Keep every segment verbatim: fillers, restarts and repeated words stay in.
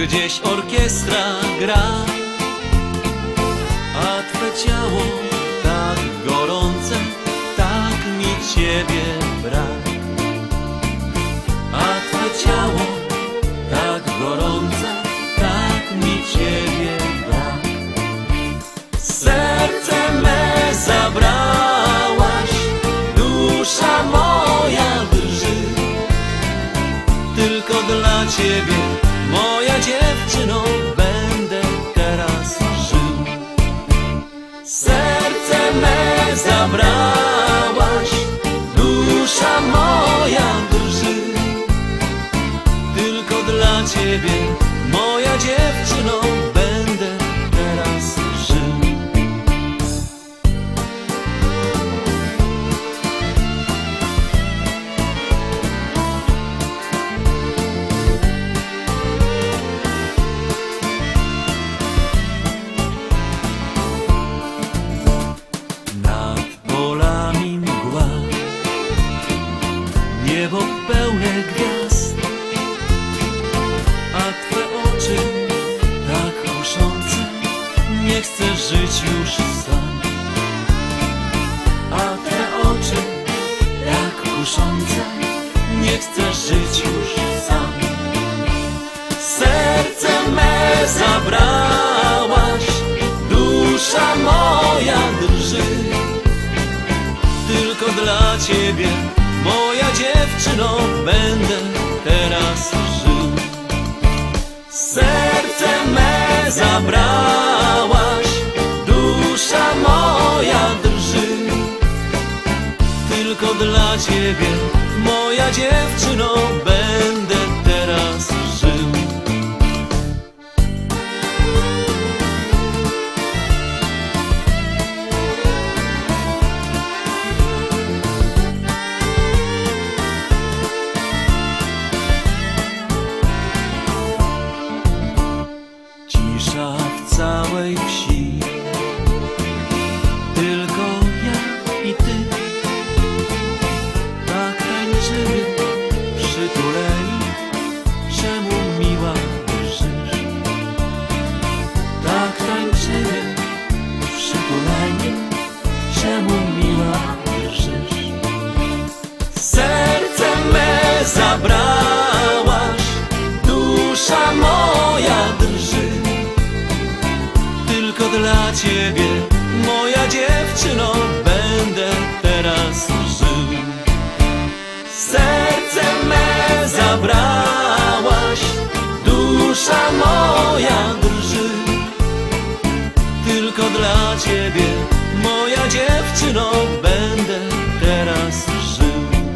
gdzieś orkiestra gra, a Twe ciało tak gorące, tak mi Ciebie brak. A Twe ciało tak gorące, tak mi Ciebie brak. Serce me zabrałaś, dusza moja drży. Tylko dla Ciebie, moja dziewczyno, będę teraz żył. Serce me zabrałaś, dusza moja drży. Tylko dla Ciebie, moja dziewczyno, będę teraz żył. Niebo pełne gwiazd, a Twe oczy tak kuszące, nie chcę żyć już sam. A Twe oczy tak kuszące, nie chcę żyć już sam. Serce me zabrałaś, dusza moja drży. Tylko dla Ciebie, moja dziewczyno, będę teraz żył. Serce me zabrałaś, dusza moja drży. Tylko dla Ciebie, moja dziewczyno, będę teraz żył. Cisza w całej wsi, tylko ja i Ty. Tak tańczymy przytuleni, czemu miła drżysz? Tak tańczymy przytuleni, czemu miła drżysz? Serce me zabrałaś, dusza moja drży. Tylko dla Ciebie, moja dziewczyno, będę teraz żył. Serce me zabrałaś, dusza moja drży. Tylko dla Ciebie, moja dziewczyno, będę teraz żył.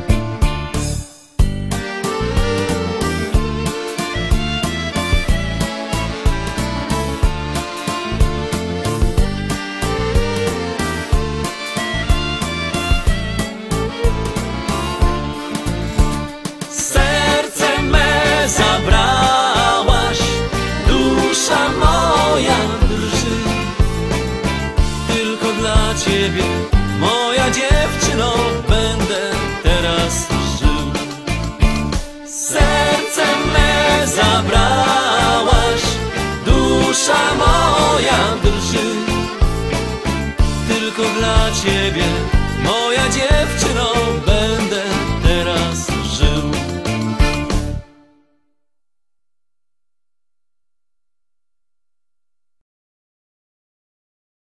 Zabrałaś, dusza moja drży. Tylko dla Ciebie, moja dziewczyno, będę teraz żył. Serce me zabrałaś, dusza moja drży. Tylko dla Ciebie, moja dziewczyno, będę